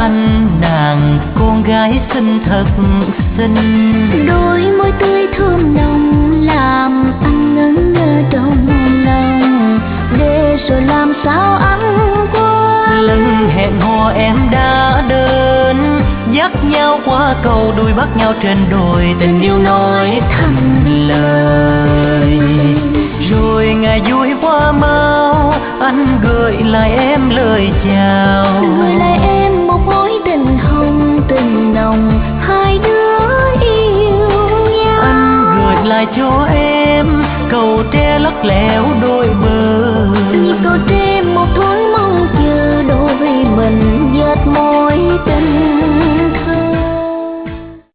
thanh nàng con gái xinh thật xinh. Đôi môi tươi thơm nồng làm anh ngẩn ngơ trong lòng, để rồi làm sao anh quên. Lần hẹn hò em đã đến, dắt nhau qua cầu đuôi bắt nhau trên đồi, tình yêu nói thành lời. Rồi ngày vui qua mau, anh gửi lại em lời chào. Gửi lại em một mối tình hồng tình nồng, hai đứa yêu nhau. Anh gửi lại cho em cầu tre lắc lẻo đôi